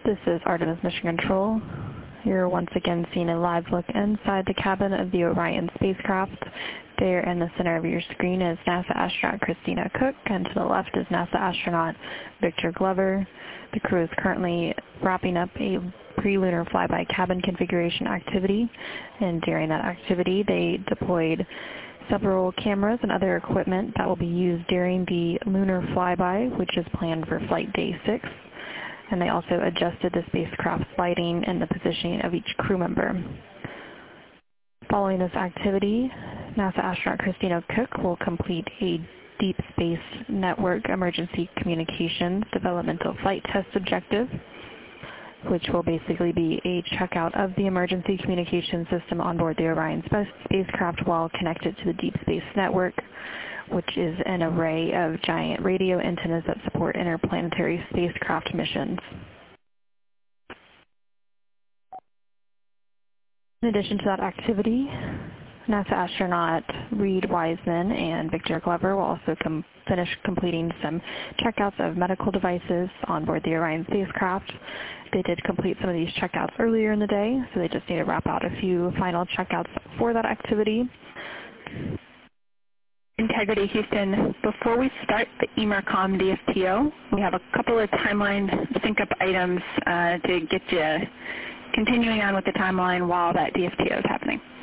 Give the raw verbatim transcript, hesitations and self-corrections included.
This is Artemis Mission Control. You're once again seeing a live look inside the cabin of the Orion spacecraft. There in the center of your screen is NASA astronaut Christina Koch, and to the left is NASA astronaut Victor Glover. The crew is currently wrapping up a pre-lunar flyby cabin configuration activity, and during that activity they deployed several cameras and other equipment that will be used during the lunar flyby, which is planned for flight day six. And they also adjusted the spacecraft's lighting and the positioning of each crew member. Following this activity, NASA astronaut Christina Koch will complete a Deep Space Network Emergency Communications Developmental Flight Test Objective, which will basically be a checkout of the emergency communication system on board the Orion spacecraft while connected to the Deep Space Network, which is an array of giant radio antennas that support interplanetary spacecraft missions. In addition to that activity, NASA astronaut Reid Wiseman and Victor Glover will also com finish completing some checkouts of medical devices on board the Orion spacecraft. They did complete some of these checkouts earlier in the day, so they just need to wrap out a few final checkouts for that activity. Integrity Houston, before we start the EMERCOM D S T O, we have a couple of timeline sync-up items uh, to get you continuing on with the timeline while that D S T O is happening.